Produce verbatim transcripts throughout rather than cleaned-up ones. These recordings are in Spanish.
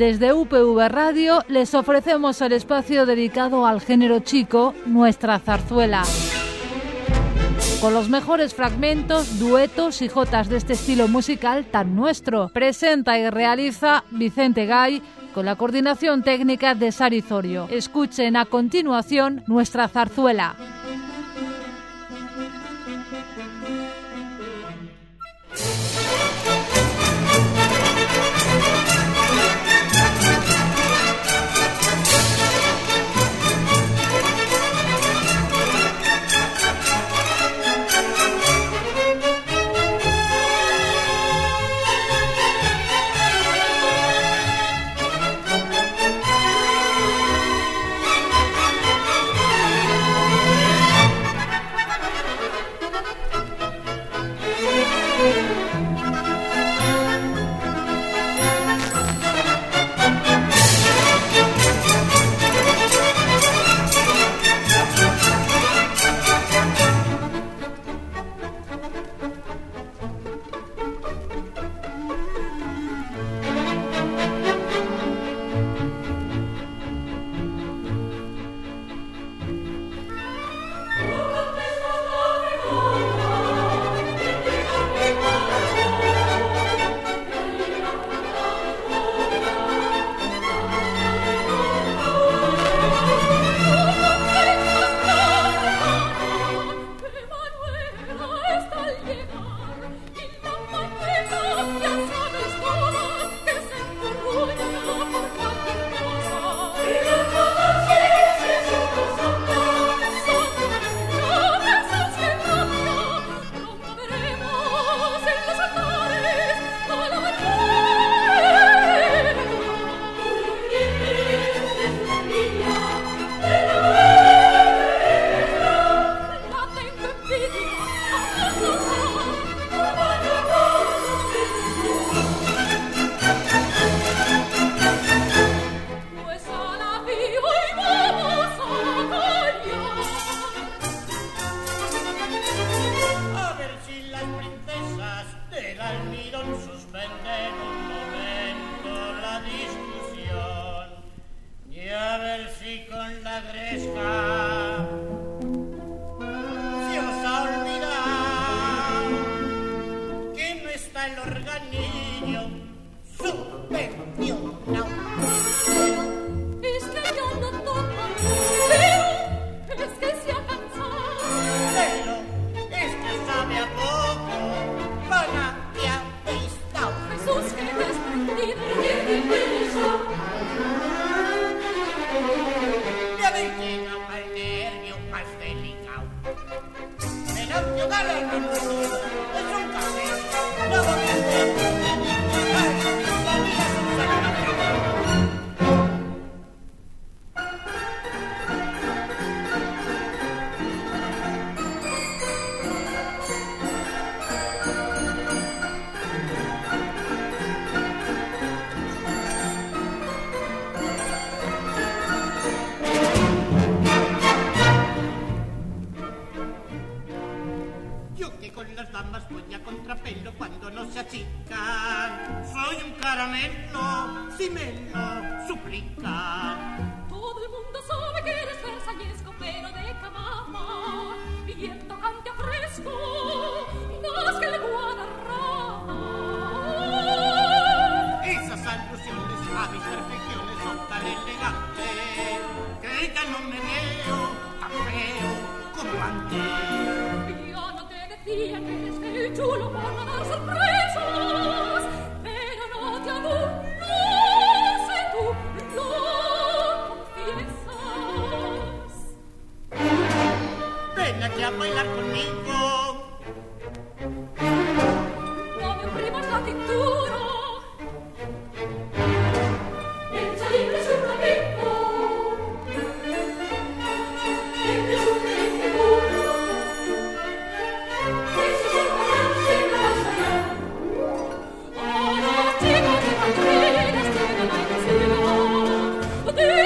Desde U P V Radio les ofrecemos el espacio dedicado al género chico, Nuestra Zarzuela. Con los mejores fragmentos, duetos y jotas de este estilo musical tan nuestro. Presenta y realiza Vicente Gay con la coordinación técnica de Sari Zorio. Escuchen a continuación Nuestra Zarzuela.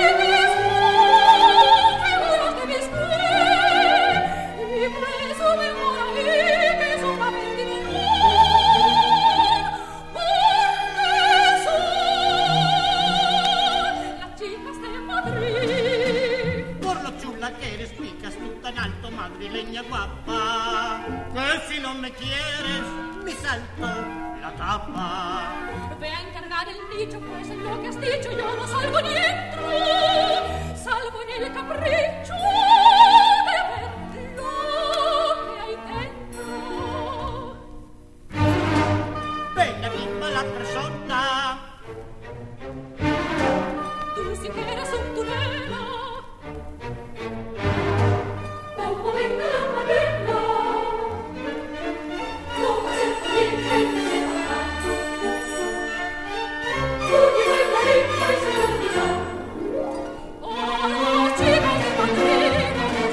Presume madrileña guapa, que si no me quieres, me salto la tapa. Ve a encargar el nicho, pues en lo que has dicho yo no salgo ni entro, salvo en el capricho de ver lo que hay dentro. Ven aquí mala persona, tú si quieres un tunero, como venga la marina, como se puede se va. Tú y la marina y se olvida. Oh, chicas de Madrid,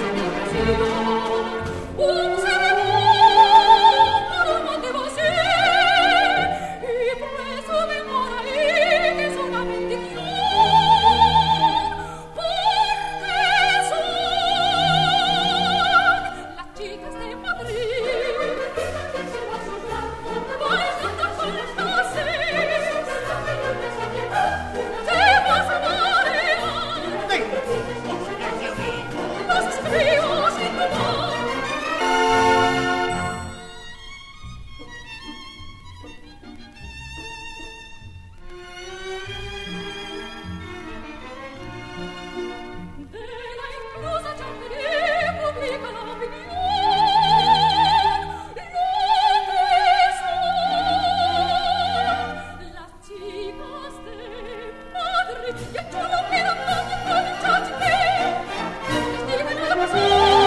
un segundo, no te vas a ir, y presume por ahí que es una bendición, porque son las chicas de Madrid, bailando con las doce, te vas a marear, venga, oye, amigo. los escribo sin temor. De la inclusa charrería publica la opinión, lo que son las chicas de Madrid, y el chulo queda todo con el chachiquín, les digo la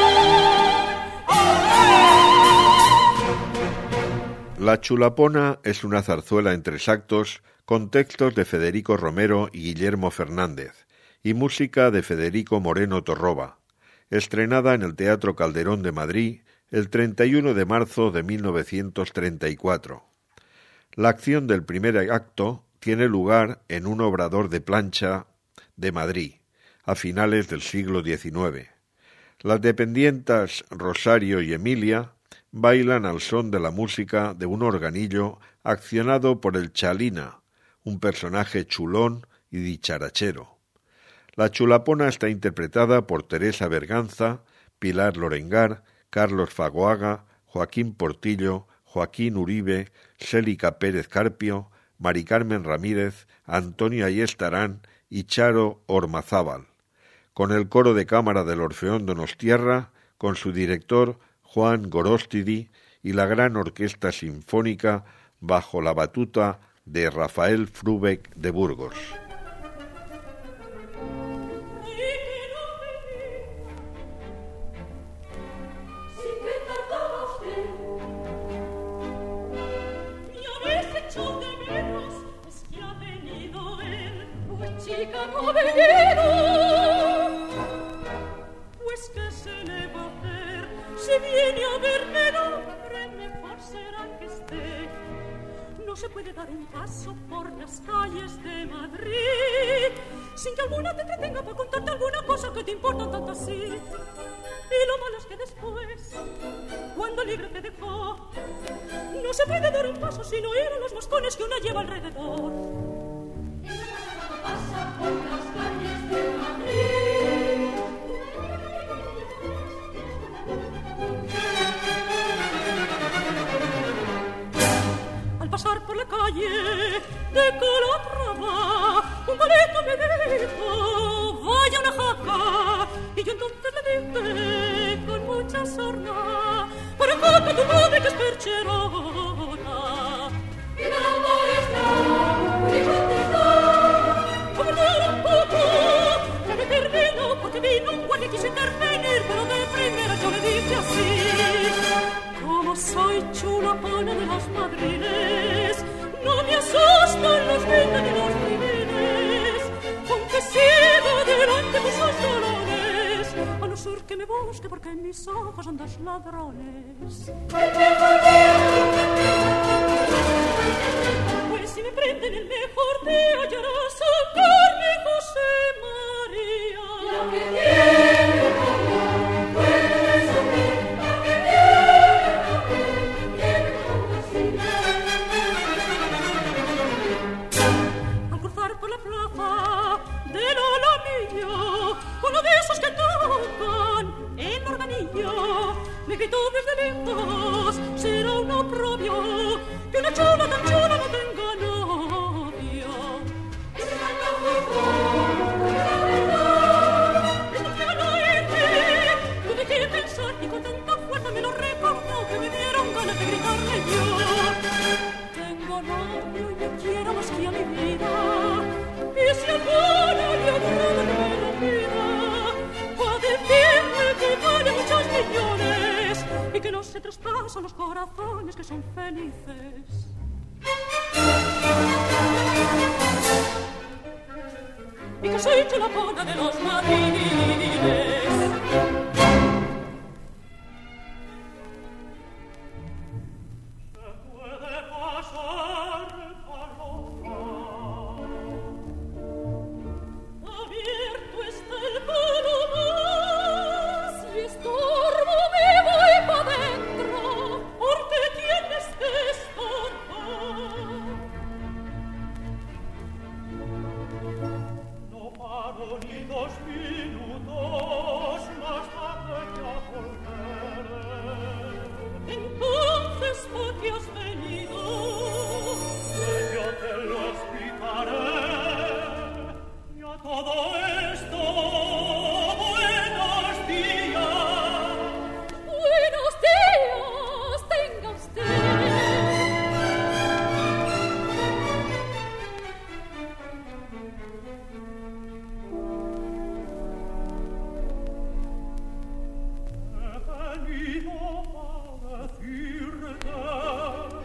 pasión. La Chulapona es una zarzuela en tres actos con textos de Federico Romero y Guillermo Fernández y música de Federico Moreno Torroba, estrenada en el Teatro Calderón de Madrid el treinta y uno de marzo de mil novecientos treinta y cuatro. La acción del primer acto tiene lugar en un obrador de plancha de Madrid, a finales del siglo diecinueve. Las dependientas Rosario y Emilia bailan al son de la música de un organillo accionado por el Chalina, un personaje chulón y dicharachero. La Chulapona está interpretada por Teresa Berganza, Pilar Lorengar, Carlos Fagoaga, Joaquín Portillo, Joaquín Uribe, Célica Pérez Carpio, Mari Carmen Ramírez, Antonio Ayestarán y Charo Ormazábal, con el coro de cámara del Orfeón Donostierra, con su director Juan Gorostidi y la gran orquesta sinfónica bajo la batuta de Rafael Frubeck de Burgos. Chica novellero, pues que se le va a hacer, si viene a verme el hombre, mejor será que esté. No se puede dar un paso por las calles de Madrid sin que alguna te entretenga para contarte alguna cosa que te importa tanto así. Y lo malo es que después, cuando libre te dejó, no se puede dar un paso sin oír a los moscones que una lleva alrededor. Pasa por las calles de Madrid. Al pasar por la calle de Calatrava, un boleto me dijo, vaya una jaca. Y yo entonces le dije con mucha sorna, para jaca tu madre que es percherona. Y la maestra me contestó, un poco, ya me termino, porque vino un guardia y quiso intervenir, pero de primera yo le dije así: como soy chulapona de las madriles, no me asustan los veinte ni los primeros, aunque sigo delante de sus dolores, a no ser que me busque porque en mis ojos andas ladrones. Pues si me prenden el mejor día, hallarás sacarme José María. Lo que tiene un amor puede resumir, lo que tiene un amor tiene como así. Al cruzar por la plaza del Alamillo, uno de esos que tocan el organillo me gritó desde lejos, será un oprobio que una chula tan chula no tenga novio. Y se tuve que pensar y con tanta fuerza me lo recordó que me dieron ganas de gritarle yo. Tengo novio y me quiero más que a mi vida, y si alguno le agrada que me lo pida, a decirle que vale muchos millones y que no se traspasan los corazones que son felices. Y que soy chulapona de los madriles. He venido a decirte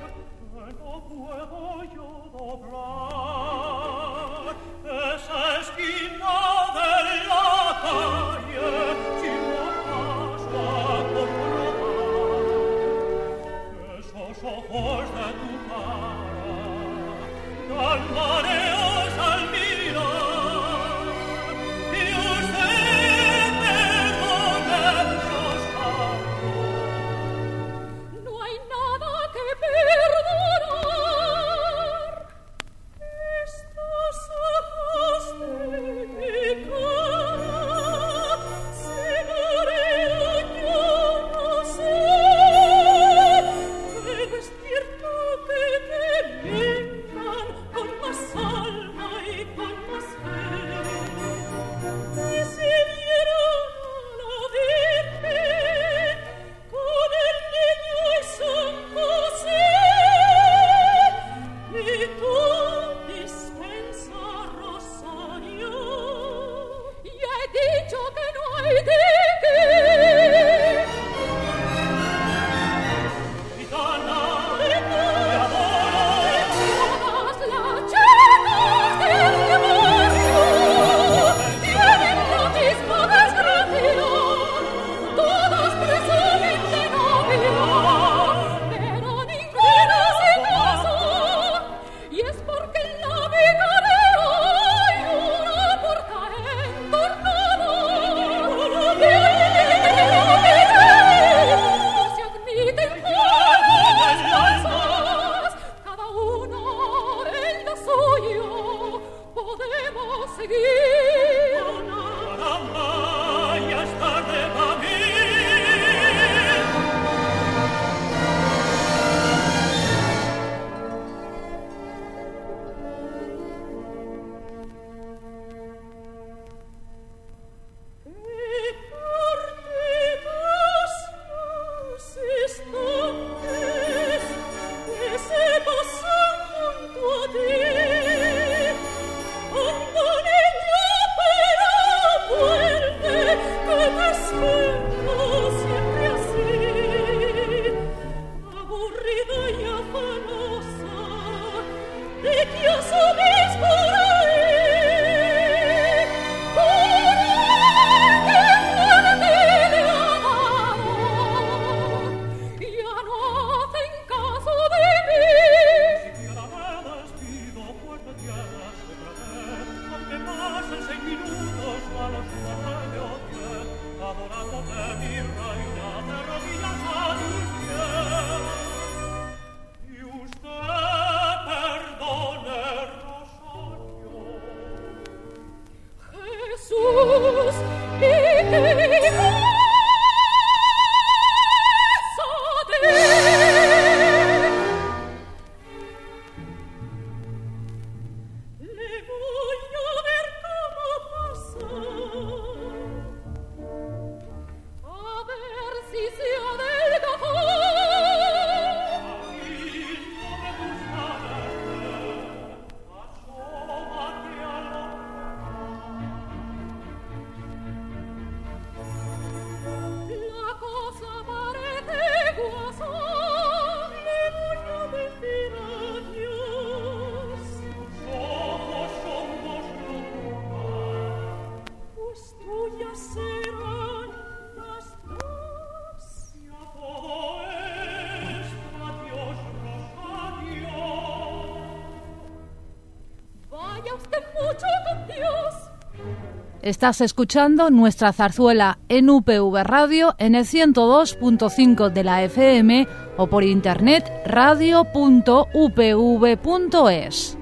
Estás escuchando nuestra zarzuela en U P V Radio en el ciento dos punto cinco de la F M o por internet radio punto u p v punto es.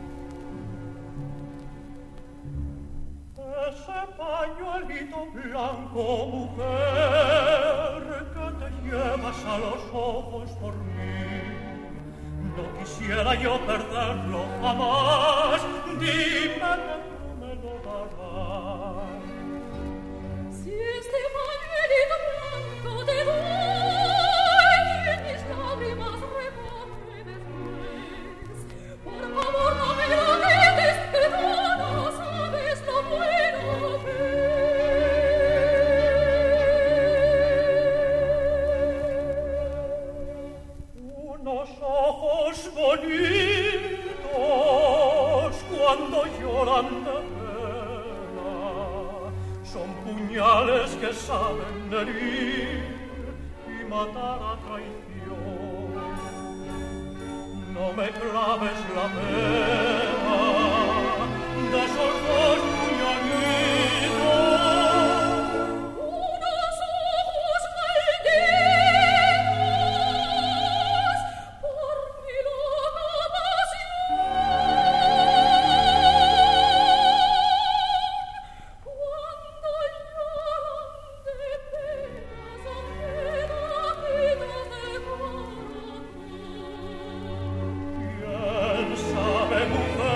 Ese pañuelito blanco, mujer, que te llevas a los ojos por mí, no quisiera yo perderlo jamás. Dime que tú me lo darás. Si este pañuelito blanco te doy, y mis lágrimas recoge después, por favor no me lo quites, que tú no sabes lo bueno que es. Unos ojos bonitos cuando lloran de pena son puñales que saben herir y matar a traición. No me claves la pena de esos dos puñalitos. Unos ojos malditos por mi loca pasión. Cuando lloran de penas ajenas de corazón. ¿Quién sabe, mujer?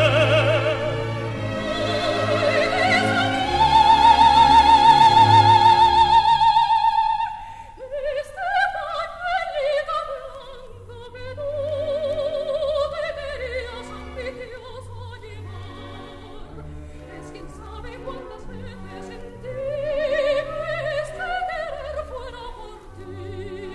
Este pañuelito blanco que tú te querías ambicioso llevar, es quien sabe cuántas veces sentí que este querer fuera por ti.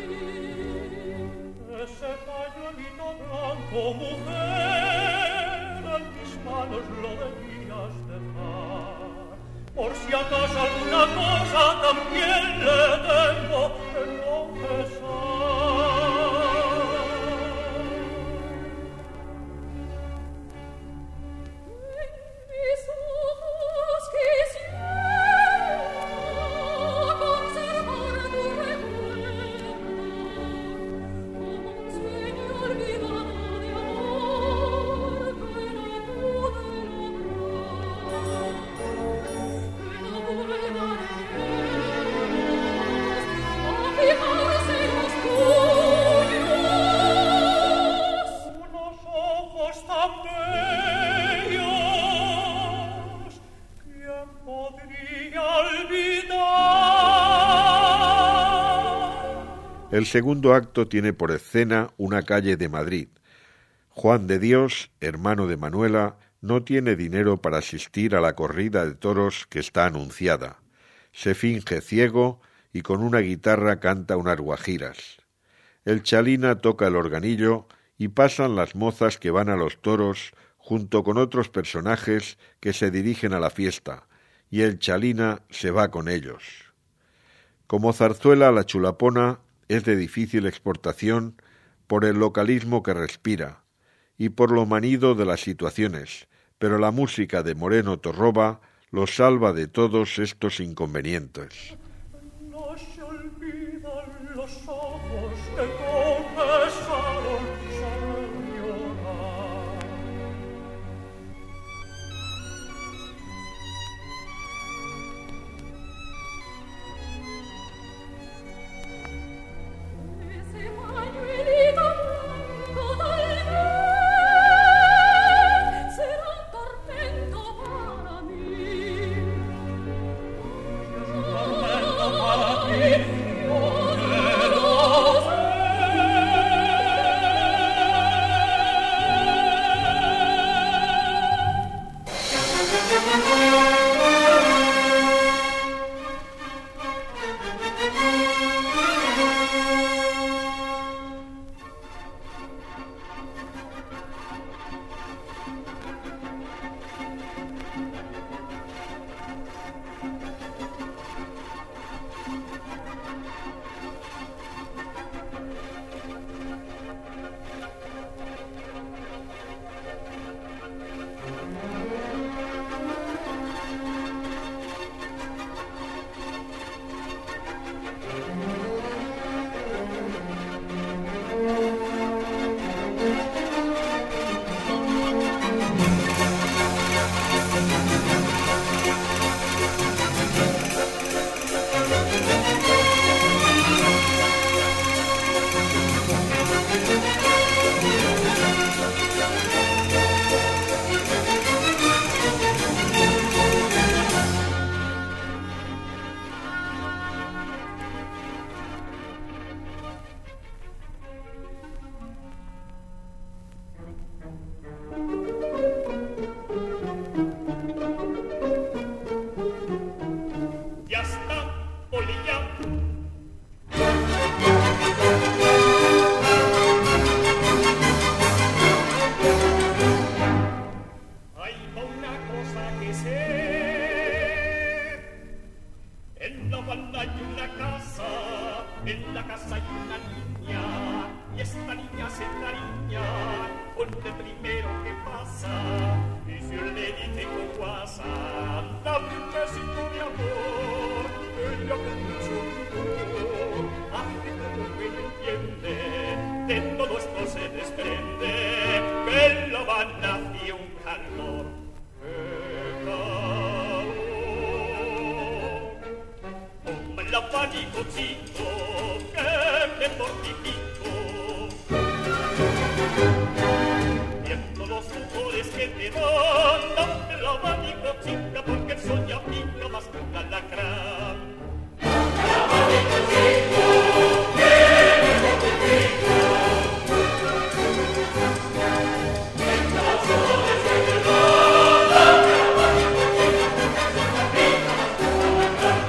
Ese pañuelito blanco, mujer, en mis manos lo debías dejar, por si acaso alguna cosa también le tengo que confesar. En mis ojos quisiera conservar tu recuerdo, como un sueño olvidado de amor que no pude lograr, que no pude dar a fijarse los tuyos. Unos ojos tan bellos, ¿quién podría olvidar? El segundo acto tiene por escena una calle de Madrid. Juan de Dios, hermano de Manuela, no tiene dinero para asistir a la corrida de toros que está anunciada. Se finge ciego y con una guitarra canta unas guajiras. El Chalina toca el organillo y pasan las mozas que van a los toros junto con otros personajes que se dirigen a la fiesta, y el Chalina se va con ellos. Como zarzuela, la chulapona es de difícil exportación por el localismo que respira y por lo manido de las situaciones, pero la música de Moreno Torroba lo salva de todos estos inconvenientes. No se olvidan los ojos que confesaron saber llorar. Ese pañuelito blanco tal vez será un tormento para mí. Tormento para ti, yo te lo sé. En la casa hay una niña, y esta niña se encariña con el primero que pasa. Y si él le dice con guasa, dame un besito de amor, ella con mucho rigor hace como que no entiende. De todo esto se desprende que en La Habana hacía un calor. ¡Qué calor! Como el abanico chico que me fortifico, viendo los humores que te dan, dame el abanico chica, porque el sol ya pica más que un alacrán. El abanico chico que me fortifico, viendo los humores que te dan, dame el abanico chica, porque el sol ya pica más que un alacrán.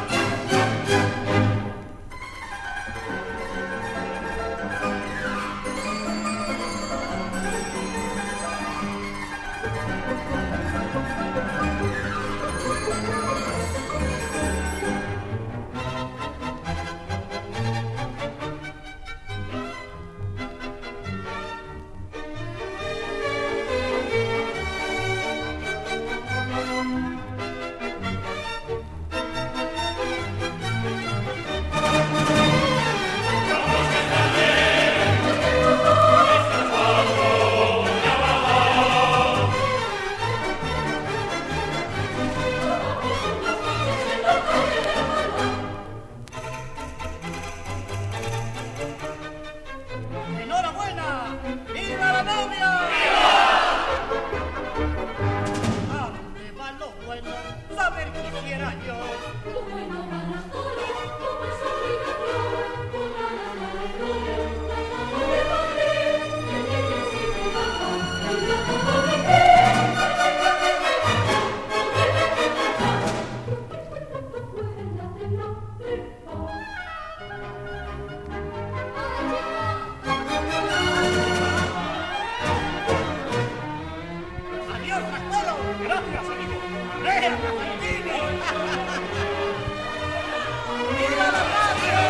¡Enhorabuena! ¡Viva la novia! ¡Viva! ¿Dónde van los buenos? Saber quisiera yo. Lo bueno van las flores, como el sol y la flor, con ganas de flores, tratando de batir, que viene sin trabajo, tratando de ¡Adiós, Trastoro! Gracias, amigo. ¡Rea, Cafetini! ¡Viva la radio!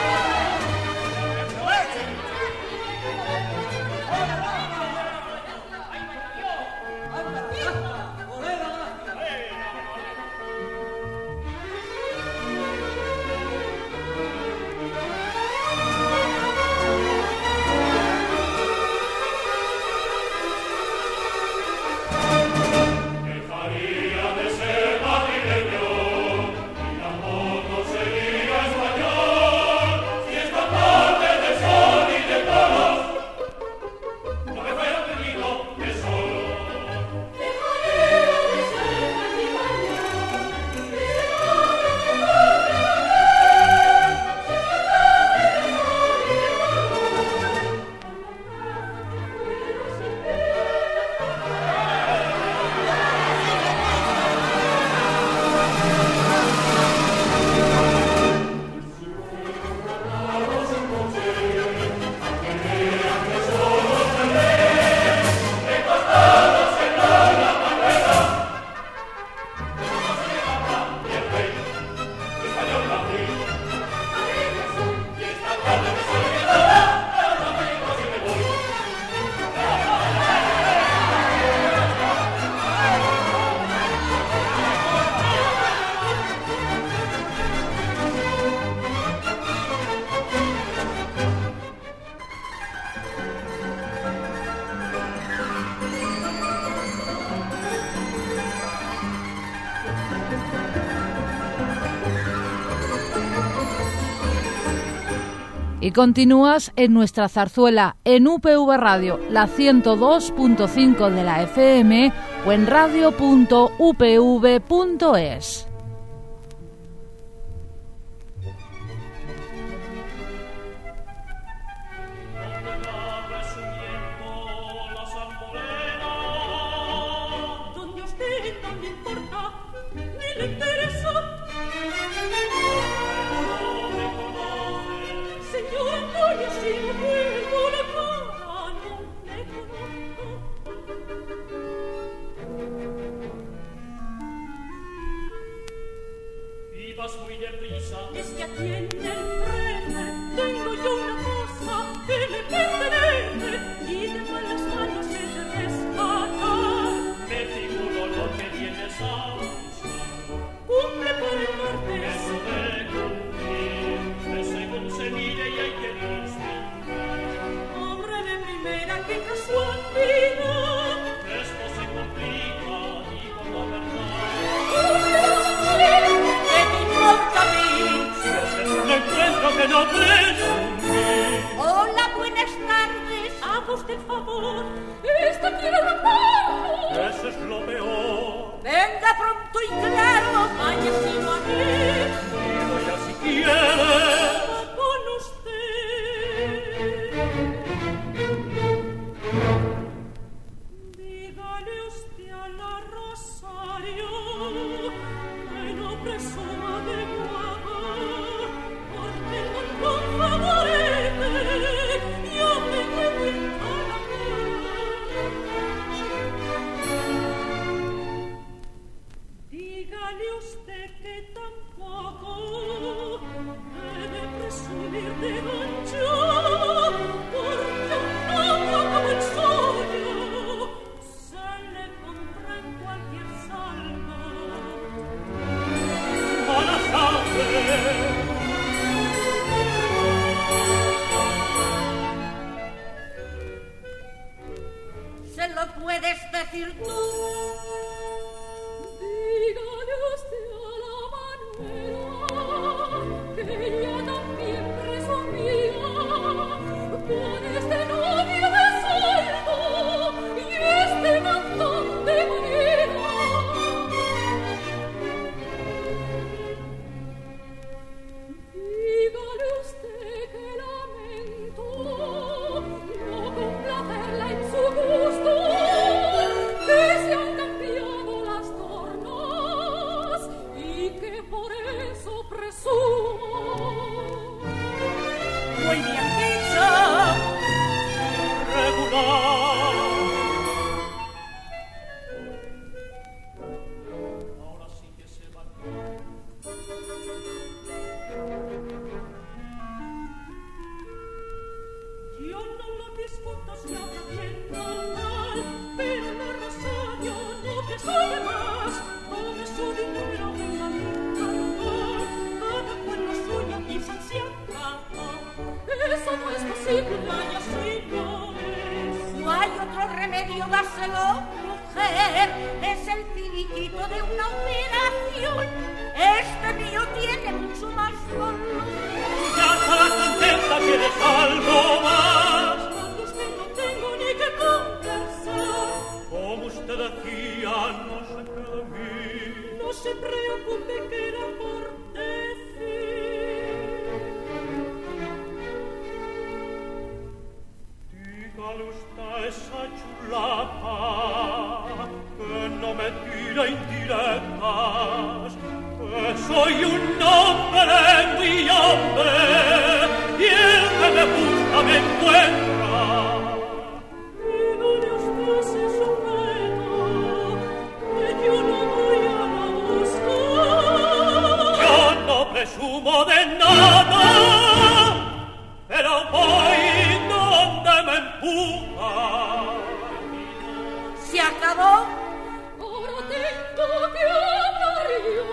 Dejaría de ser madrileño y tampoco sería español si esta parte de sol y de toros no me fuera un perdido de sol. dejaré de ser matrimonio, de ser Y continúas en nuestra zarzuela en U P V Radio, la ciento dos punto cinco de la F M o en radio punto u p v punto es. donde usted no le importa, ni le interesa. Señor Antonio, si no vuelvo la cara, no le conozco. Ibas muy deprisa, Desde aquí en el frente tengo yo una cosa que me pertenece y tengo en las manos el de rescatar. Me figuro lo que vienes a buscar. Cumple por el norte. Eso de cumplir, de según se mire y hay que distinguir. Hombre de primera, qué casualidad. Esto se complica y con la verdad. ¿Qué me importa a mí? Si es un encuentro que no presumir. Hola, buenas tardes. Haga usted el favor. Esta quiere romperlo. Eso es lo peor. Venga pronto y claro, váyaselo a mí. Digo ya si quieres. Va con usted. Dígale usted a la Rosario que no presuma de guapo, porque con favorece yo me voy a la dígale usted que tampoco debe presumir de gancho, porque un novio como el suyo se le compra en cualquier saldo. Para saber. ¿Se lo puedes decir tú? Dígale usted a la Manuela que ella también presumía con este novio de saldo y este montón de manera. Dígale usted que lamento no complacerla en su gusto, que se han cambiado las tornas y que por eso presumo. Muy bien dicho. Regular. Ahora sí que se va. Yo no lo discuto si habla bien o mal, pero la Rosario no te sabe más. Tome su dinero en la luna, cada cual lo suyo y se acabó. Eso no es posible, vaya si no es. No hay otro remedio, dáselo, mujer. Es el finiquito de una operación. Este mío tiene mucho más valor. Ya estarás contenta, ¿quieres algo más? Con usted no tengo ni que conversar. Como usted decía, no se quede en mí. No se preocupe que era por decir. Dígale usted a esa chulapa que no me tire indirectas, que soy un hombre muy hombre y el que me busca me encuentra. Dígale usted ese sujeto que yo no voy a la buscar. Yo no presumo de nada, pero voy donde me empuja. ¿Se acabó? Ahora tengo que hablar yo.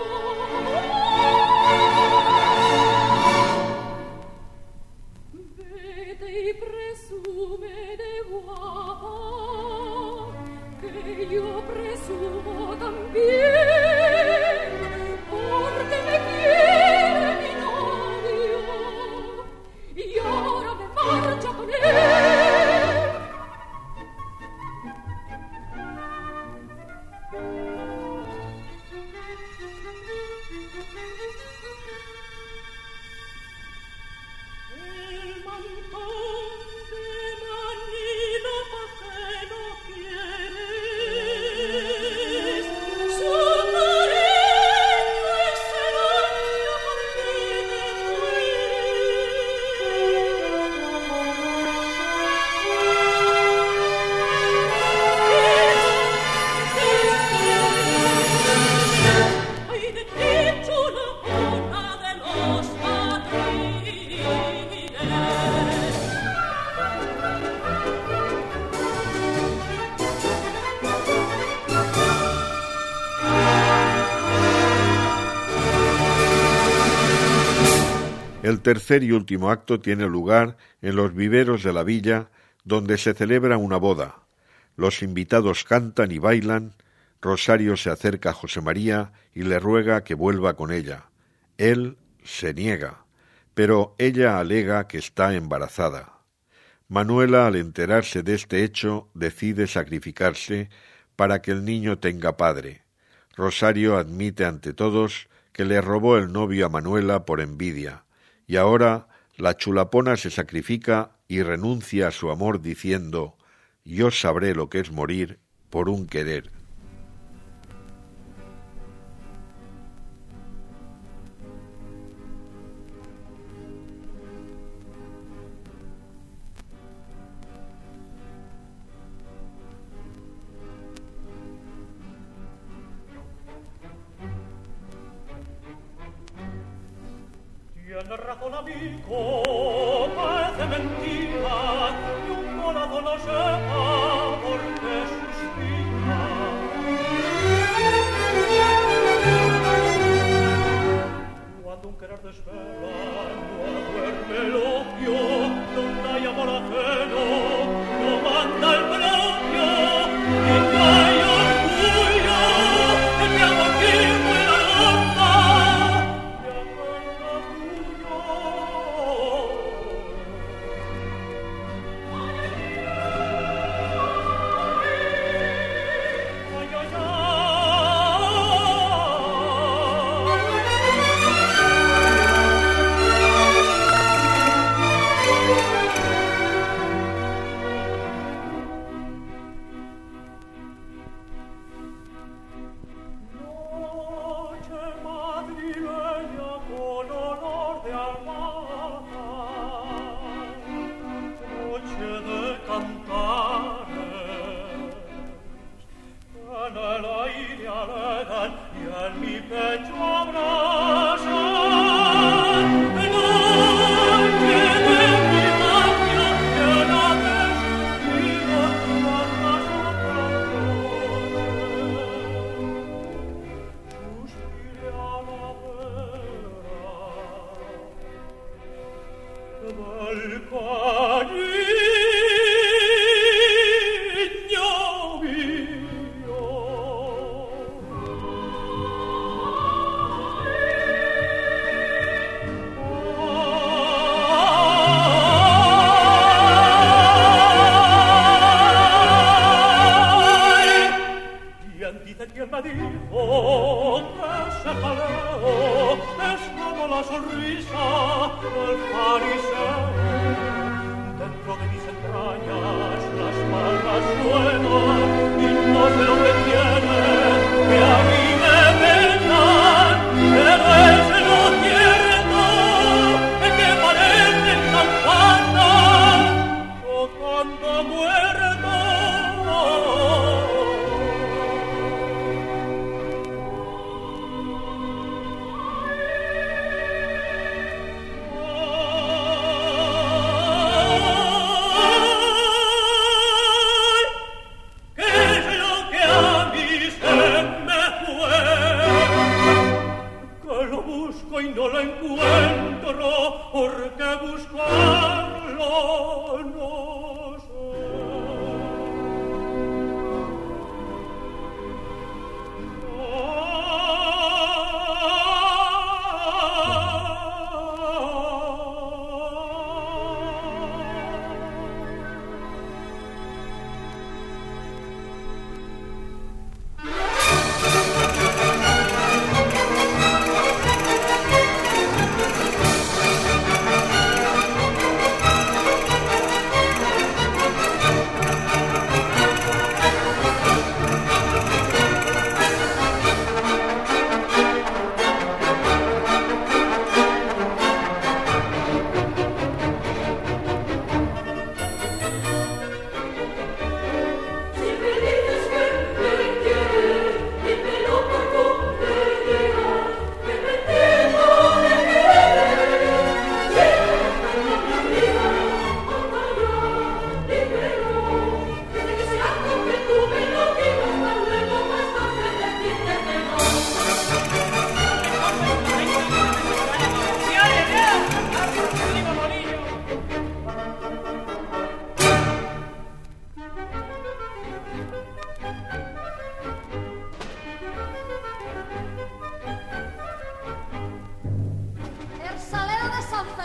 Vete y presume de guapa, que yo presumo también, porque me quiere mi novio. El tercer y último acto tiene lugar en los viveros de la villa, donde se celebra una boda. Los invitados cantan y bailan. Rosario se acerca a José María y le ruega que vuelva con ella. Él se niega, pero ella alega que está embarazada. Manuela, al enterarse de este hecho, decide sacrificarse para que el niño tenga padre. Rosario admite ante todos que le robó el novio a Manuela por envidia, y ahora la chulapona se sacrifica y renuncia a su amor diciendo: «Yo sabré lo que es morir por un querer». Tiene razón, amigo, parece mentira que un corazón no sepa por qué suspira. Cuando un querer desvela, no duerme el ocio, donde hay amor ajeno, no manda el propio, y no hay orgullo, en mi amor firme la lomba.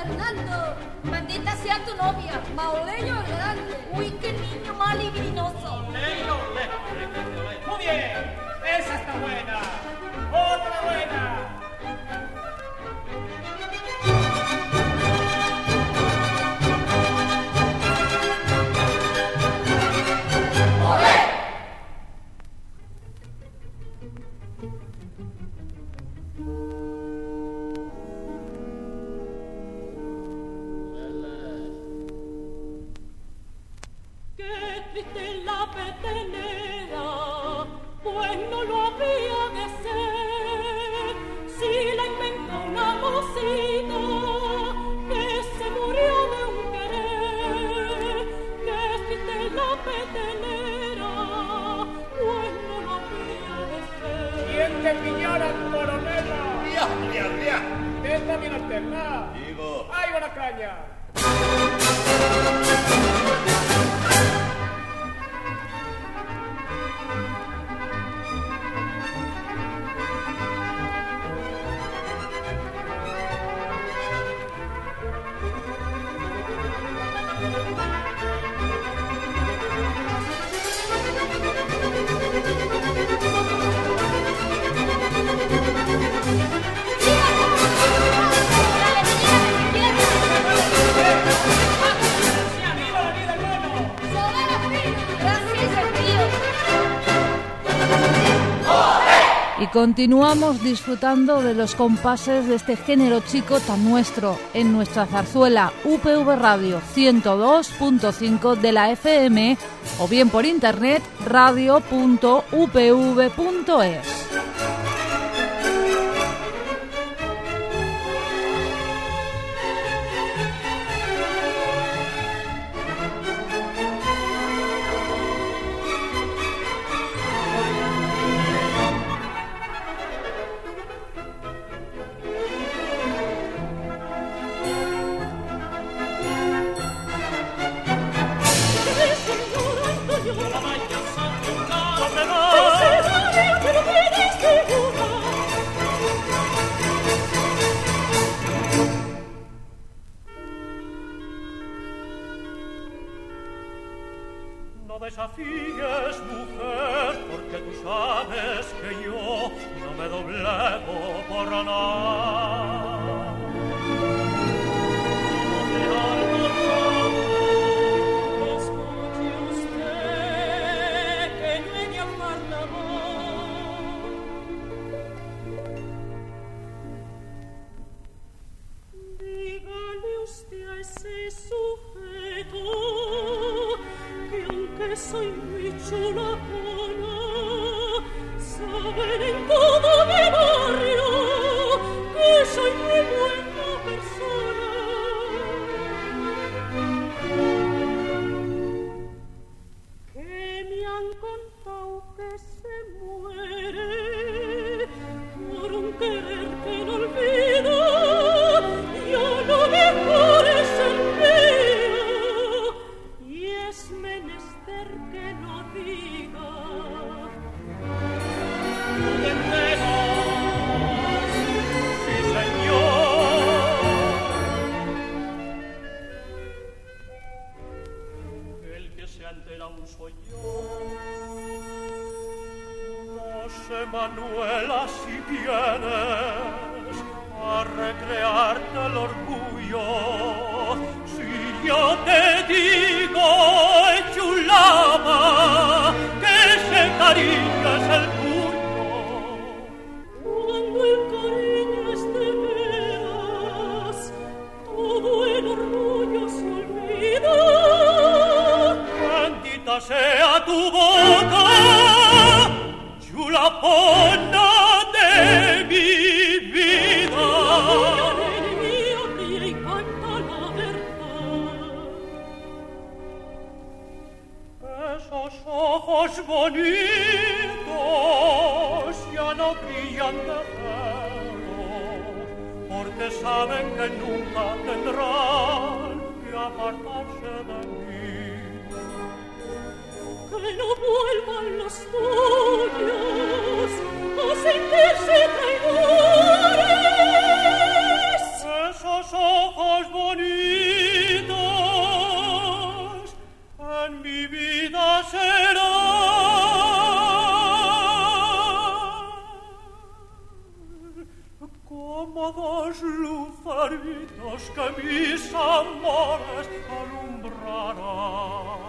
Fernando. Maldita sea tu novia, Mauleyo el Grande. Uy, qué niño mal y grinoso. Ole, ole, ole. Muy bien, esa está buena. Otra buena. La petenera, pues no lo había de ser. Si la inventó una mocita que se murió de un querer, que existe la petenera, pues no lo había de ser. ¿Quién te pillara, coronela? ¡Ria, ria, ria! ¿Qué está bien alternada? Digo. ¡Ahí va la caña! Y continuamos disfrutando de los compases de este género chico tan nuestro en nuestra zarzuela U P V Radio ciento dos punto cinco de la F M o bien por internet radio punto u p v punto es. No desafíes, mujer, porque tú sabes que yo no me doblego por nada. Escuche usted que no he de amar la voz. Dígale usted a ese sujeto que soy muy chulapona, saben en todo mi barrio que soy muy buena persona. Que me han contado que se muere por un querer que no olvido, yo no mejor es el mío, y es menester que no diga. ¿Tú te enteras? Sí, señor. El que se ha enterado soy yo. No sé, Manuela, si vienes a recrearte el orgullo. Si yo te digo, chulama, que ese cariño es el tuyo. Cuando el cariño es de veras, todo el orgullo se olvida. Bendita sea tu boca, chulapona de mi vida. Y canta la verdad. Esos ojos bonitos ya no brillan de cero, porque saben que nunca tendrán que apartarse de mí. Que no vuelvan los tuyos a sentirse traidores. Esos ojos bonitos luceritos que mis amores alumbrarán.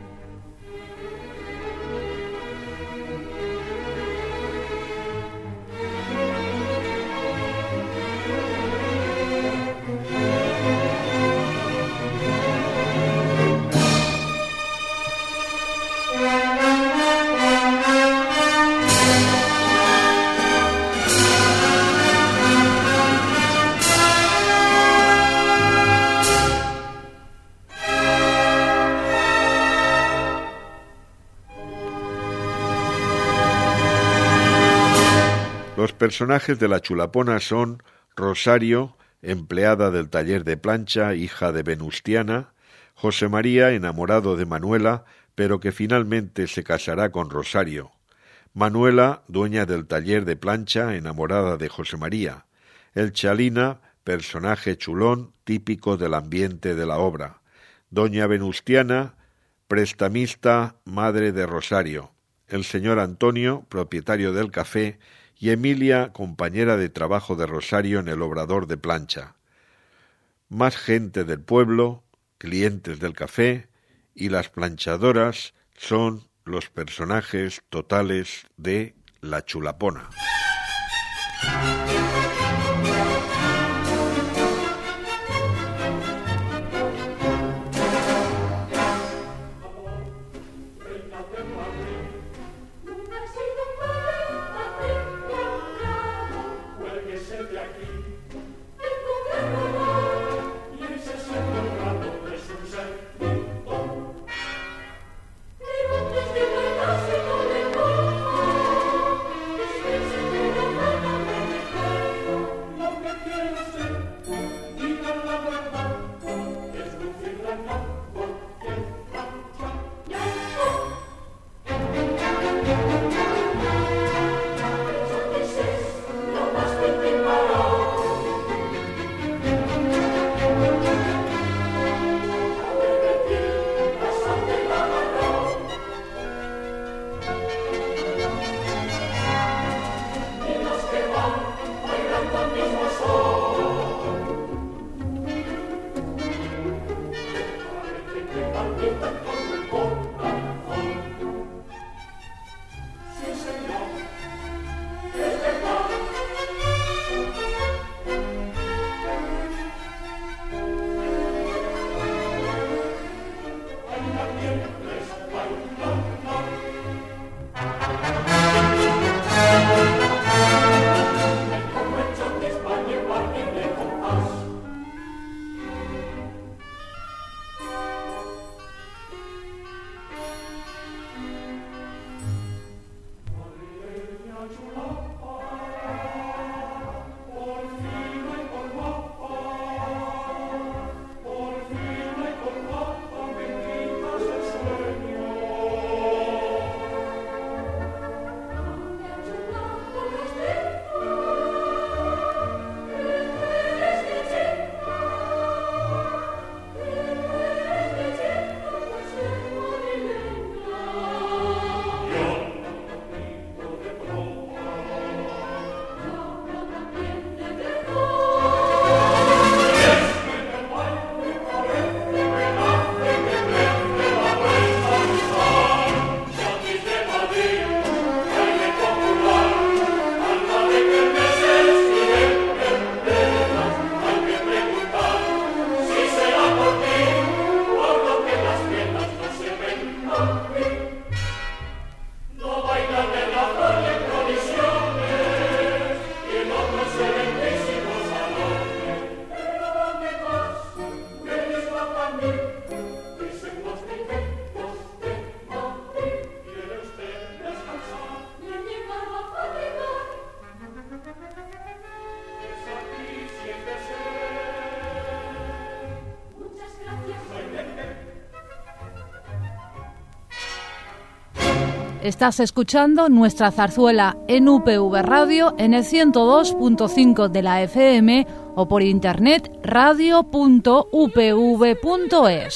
Los personajes de la chulapona son Rosario, empleada del taller de plancha, hija de Venustiana; José María, enamorado de Manuela, pero que finalmente se casará con Rosario; Manuela, dueña del taller de plancha, enamorada de José María; el Chalina, personaje chulón, típico del ambiente de la obra; doña Venustiana, prestamista, madre de Rosario; el señor Antonio, propietario del café; y Emilia, compañera de trabajo de Rosario en el obrador de plancha. Más gente del pueblo, clientes del café, y las planchadoras son los personajes totales de La Chulapona. Estás escuchando nuestra zarzuela en U P V Radio en el ciento dos punto cinco de la F M o por internet radio punto u p v punto es.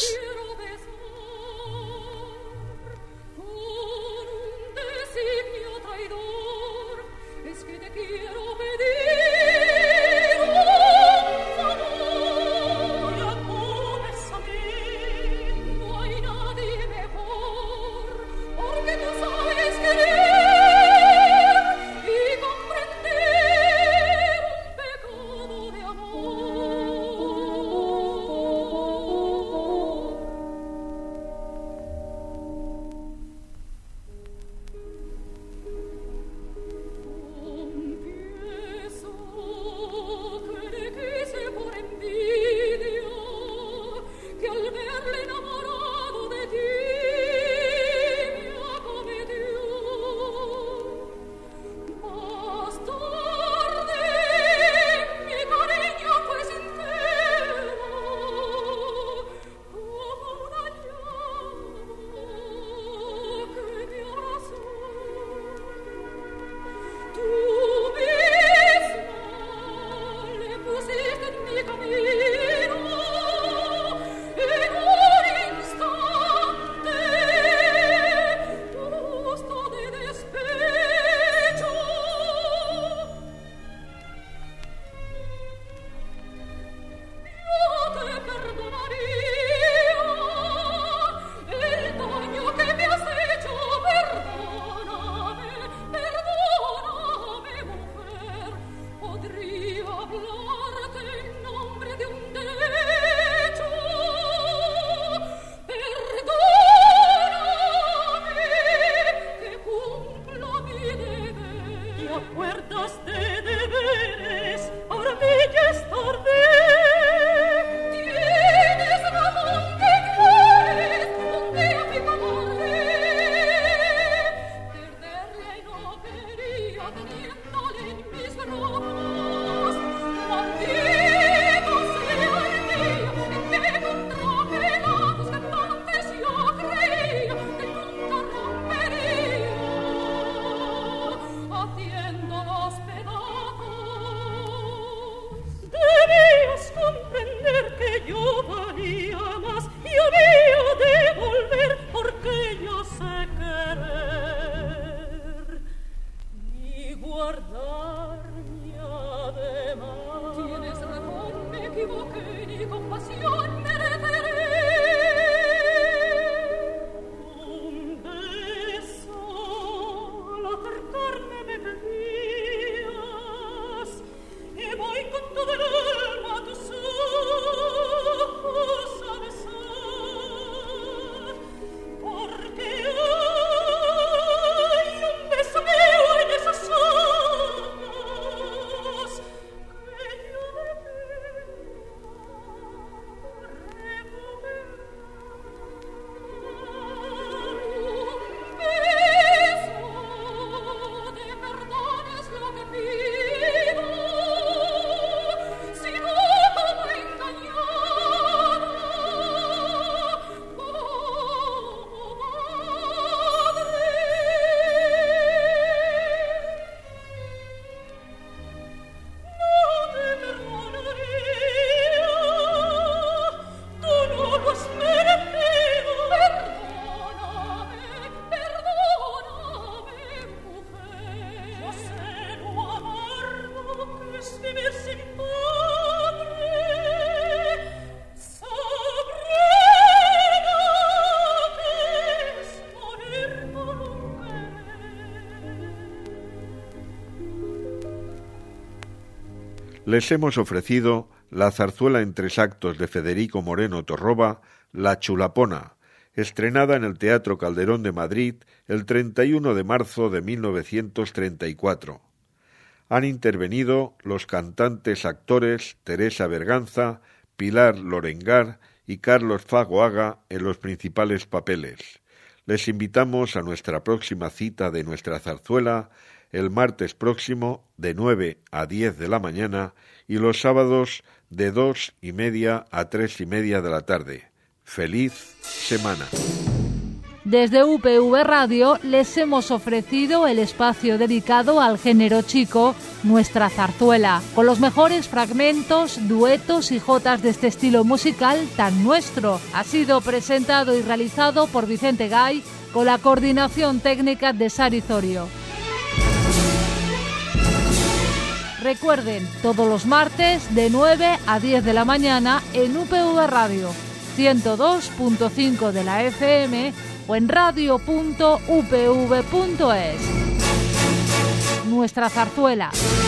Es que te quiero pedir un Les hemos ofrecido la zarzuela en tres actos de Federico Moreno Torroba, La Chulapona, estrenada en el Teatro Calderón de Madrid el treinta y uno de marzo de mil novecientos treinta y cuatro. Han intervenido los cantantes actores Teresa Berganza, Pilar Lorengar y Carlos Fagoaga en los principales papeles. Les invitamos a nuestra próxima cita de nuestra zarzuela el martes próximo de nueve a diez de la mañana y los sábados de dos y media a tres y media de la tarde. ¡Feliz semana! Desde U P V Radio les hemos ofrecido el espacio dedicado al género chico, Nuestra Zarzuela, con los mejores fragmentos, duetos y jotas de este estilo musical tan nuestro. Ha sido presentado y realizado por Vicente Gay, con la coordinación técnica de Sari Zorio. Recuerden, todos los martes de nueve a diez de la mañana en U P V Radio, ciento dos punto cinco de la F M o en radio punto u p v punto es. Nuestra Zarzuela.